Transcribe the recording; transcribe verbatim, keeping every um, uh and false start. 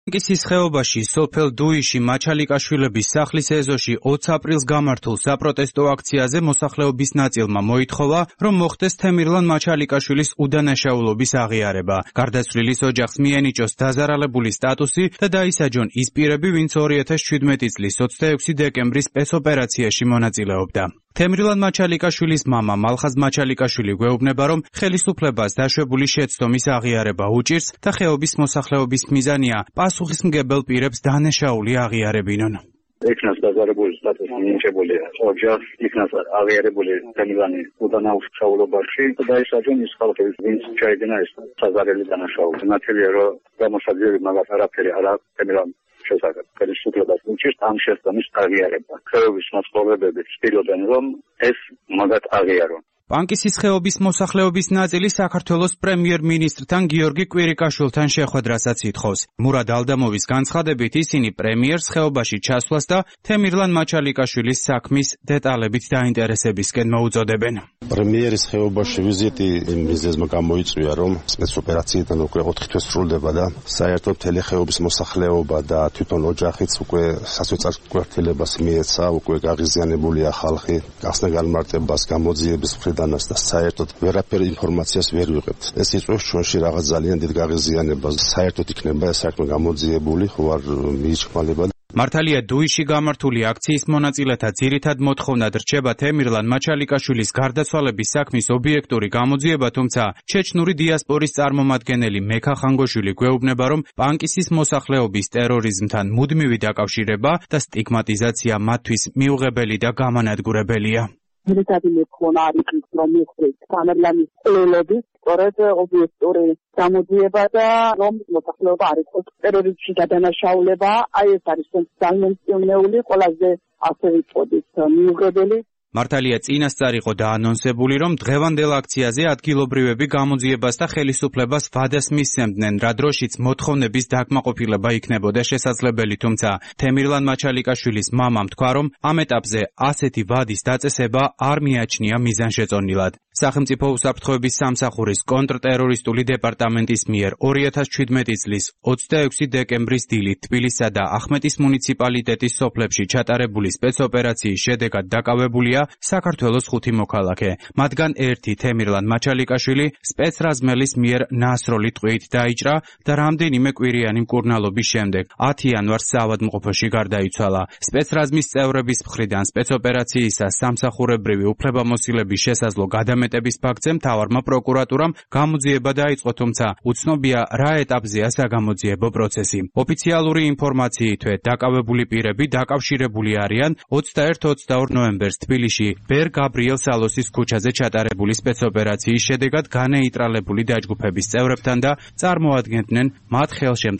კისის ხეობაში სოფელ დუიში მაჩალიკაშვილების სახლის ეზოში ოცი აპრილს გამართულ საპროტესტო აქციაზე მოსახლეობის ნაწილმა მოითხოვა, რომ მოხდეს თემირლან მაჩალიკაშვილის უდანაშაულობის აღიარება. გარდაცვლილის ოჯახს მიენიჭოს დაზარალებული სტატუსი და დაისაჯონ ის პირები, ვინც ორი ათას შვიდმეტი წლის ოცდაექვსი დეკემბრის სპეცოპერაციაში მონაწილეობდა. თემირლან მაჩალიკაშვილის მამა მალხაზ მაჩალიკაშვილი გვეუბნება, რომ ხელისუფლებას დაშვებული შეცდომის აღიარება უჭირს და ხეობის მოსახლეობის მიზანია პასუხისმგებელ პირებს დანაშაული აღიარებინონ. იქნას დაზარებული სტატუსი მინიჭებული ოჯახს, იქნას აღიარებული თემირლანის უდანაშაულობაში და დაისაჯონ ის ხალხი, ვინც ჩაიდინა ეს საზარელი დანაშაული. ნათელია, რომ გამოსაძიები მაგას არაფერი არ აქვს თემირლანის შესახებ. ხელისუფლებას უჭირს ამ შეცდომის აღიარება. ხეობის მაცხოვრებლები ცდილობენ, რომ ეს მაგათ აღიარონ. პანკისის ხეობის მოსახლეობის ნაწილი საქართველოს პრემიერ-მინისტრთან გიორგი კვირიკაშვილთან შეხვედრასაც ითხოვს. მურად ალდამოვის განცხადებით ისინი პრემიერს ხეობაში ჩასვლას და თემირლან მაჩალიკაშვილის საქმის დეტალებით დაინტერესებისკენ მოუწოდებენ. პრემიერის ხეობაში ვიზიტი იმ მიზეზმა გამოიწვია, რომ სპეცოპერაციიდან უკვე ოთხი თვე სრულდება და საერთოდ მთელი ხეობის მოსახლეობა და თვითონ ოჯახიც უკვე სასოწარკვეთილებას მიეცა, უკვე გაღიზიანებულია ხალხი, გახსნა განმარტებას გამოძიების მხრიდან და საერთოდ ვერაფერი ინფორმაციას ვერ ვიღებთ. ეს იწვევს ჩვენში რაღაც ძალიან დიდ გაღიზიანებას. საერთოდ იქნება ეს საქმე გამოძიებული, ხო არ მიიჩქმალება. მართალია დუიში გამართული აქციის მონაწილეთა ძირითად მოთხოვნად რჩება თემირლან მაჩალიკაშვილის გარდაცვალების საქმის ობიექტური გამოძიება, თუმცა ჩეჩნური დიასპორის წარმომადგენელი მექა ხანგოშვილი გვეუბნება, რომ პანკისის მოსახლეობის ტერორიზმთან მუდმივი დაკავშირება და სტიგმატიზაცია მათთვის მიუღებელი და გამანადგურებელია. ძირითადი მოთხოვნა არის ის, რომ მიხდეს თემირლანის ყოლობის სწორედ ობიექტური გამოძიება და რომ მოსახლეობა არ იყოს ტერორიზმში გადანაშაულება, აი ეს არის ძალიან მნიშვნელოვანი, ყველაზე ასე ვიტყოდით მიუღებელი. მართალია წინასწარ იყო დაანონსებული, რომ დღევანდელ აქციაზე ადგილობრივები გამოძიებას და ხელისუფლებას ვადას მისცემდნენ, რა დროშიც მოთხოვნების დაკმაყოფილება იქნებოდა შესაძლებელი, თუმცა თემირლან მაჩალიკაშვილის მამამ თქვა, რომ ამ ეტაპზე ასეთი ვადის დაწესება არ მიაჩნია მიზანშეწონილად. სახელმწიფო უსაფრთხოების სამსახურის კონტრტერორისტული დეპარტამენტის მიერ ორი ათას შვიდმეტი წლის ოცდაექვსი დეკემბრის დილით თბილისსა და ახმეტის მუნიციპალიტეტის სოფლებში ჩატარებული სპეცოპერაციის შედეგად დაკავებულია საქართველოს ხუთი მოქალაქე. მათგან ერთი თემირლან მაჩალიკაშვილი სპეცრაზმელის მიერ ნასროლი ტყვიით დაიჭრა და რამდენიმე კვირიანი მკურნალობის შემდეგ ათი იანვარს საავადმყოფოში გარდაიცვალა. სპეცრაზმის წევრების მხრიდან სპეცოპერაციისას სამსახურებრივი უფლებამოსილების შესაძლო გადამეტების ფაქტზე მთავარმა პროკურატურამ გამოძიება დაიწყო, თუმცა უცნობია რა ეტაპზეა საგამოძიებო პროცესი. ოფიციალური ინფორმაციითვე დაკავებული პირები დაკავშირებული არიან ოცდაერთი ოცდაორი ნოემბერს თბილისში ბერ გაბრიელ სალოსის ქუჩაზე ჩატარებული სპეცოპერაციის შედეგად განეიტრალებული დაჯგუფების წევრებთან და წარმოადგენდნენ მათ ხელშემწყობ